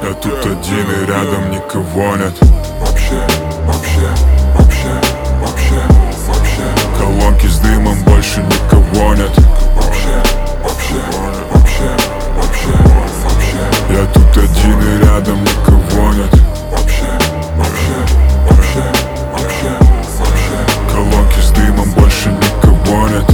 Я тут один и рядом никого нет. Вообще. Колонки с дымом, больше никого нет. Вообще. Я тут один и рядом никого нет. Колонки с дымом, больше никого нет.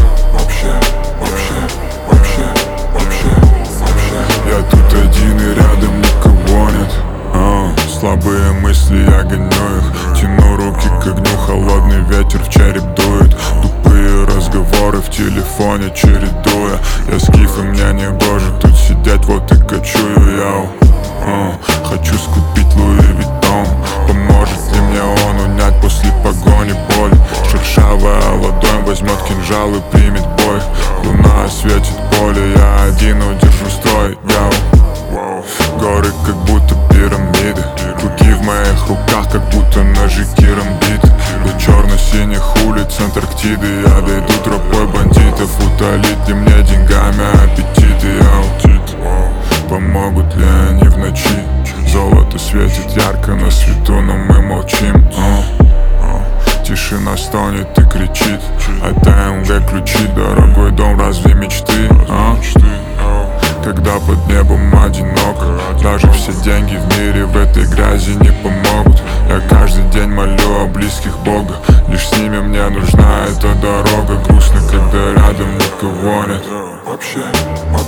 Я тут один и рядом никого нет. Слабые мысли, я гоню их. Тяну руки к огню, холодный ветер в череп дует. Тупые разговоры в телефоне чередуя. Я скиф и мне не гоже тут сидеть, вот и кочую я. Хочу скупить Луи Виттон. Поможет ли мне он унять после погони боль? Шершавая ладонь возьмет кинжал и примет бой. Луна осветит поле, я один удержу строй. Горы как будто пирамиды, круги в моих руках, как будто ножи керамбиты. До черно-синих улиц Антарктиды я дойду тропой бандитов. Утолит ли мне деньгами аппетиты? Помогут ли они в ночи? Золото светит ярко на свету, но мы молчим. Тишина стонет и кричит. Отдай МГ ключи, дорогой дом, разве мечты? Когда под небом одиноко, даже все деньги в мире в этой грязи не помогут. Я каждый день молю о близких Бога, лишь с ними мне нужна эта дорога. Грустно, когда рядом никого нет. Вообще.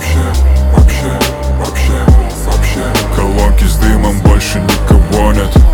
Колонки с дымом, больше никого нет.